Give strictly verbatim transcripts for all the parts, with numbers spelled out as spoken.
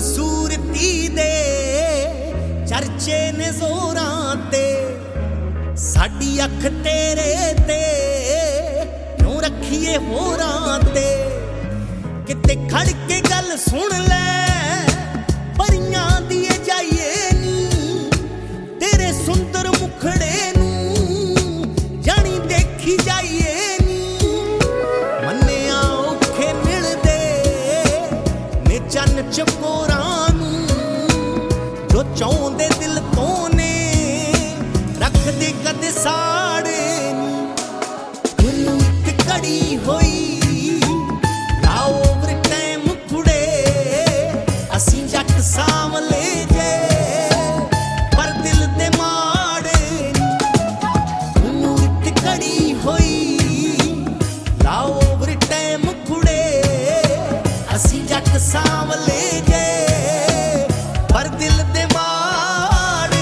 खूबसूरती दे चर्चे ने जोरां ते साडी अख तेरे ते क्यों रखिए होरां ते किते खड़ के गल सुन ले परियां दी जाइए नी तेरे सुंदर मुखड़े नू जानी देखी जाइए नी मन्निया औखे मिलदे ने चन्न चकोरां नू जो चाहुंदे दिल तो ने रख दे कदे साड़े नी कड़ी होई सावले जे पर दिल दे माड़े नी कड़ी होई लाओ ओवर टाइम कुड़े असी जट सावले जे पर दिल दे माड़े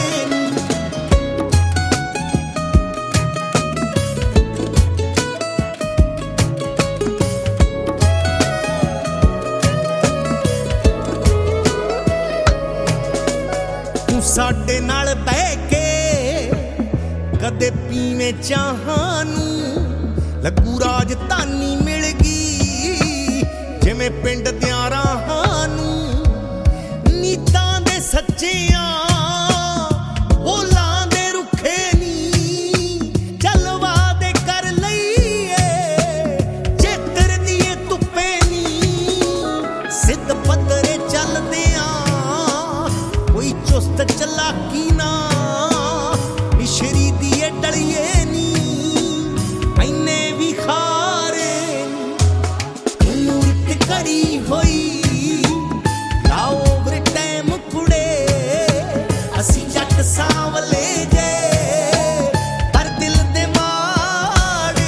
साडे नाल बह के कदे पीवे चाहां नू लगू राजधानी मिल गई जिवें पिंड दियां राहां नू नीतां दे सच्चियां बोलां दे रुखे नी चलवा दे कर लईए चेतर दिए तुप्पे नी सिद्ध पत्तरे चलदियां कोई चुस्त चलाकी ना मिश्री दिए डलिए नी मैंने भी खारे नी कड़ी होई लाओ ओवर टाइम कुड़े असी जट सावले जे पर दिल दे माड़े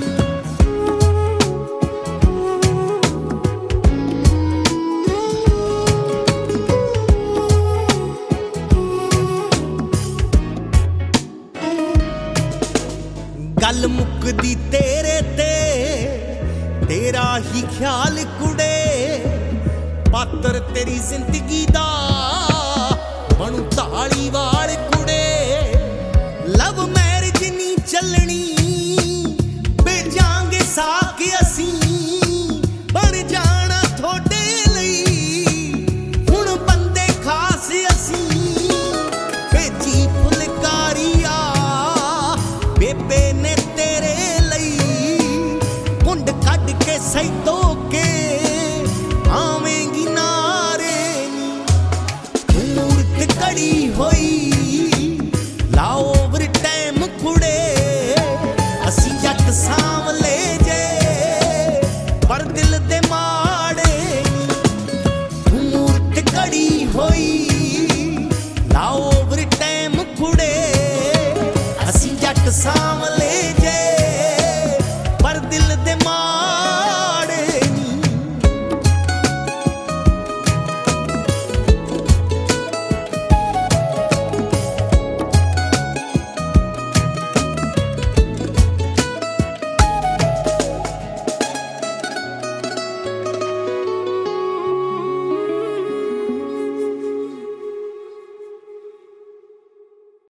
गल मुकदी तेरे ते तेरा ही ख्याल कुड़े पात्र तेरी जिंदगी दा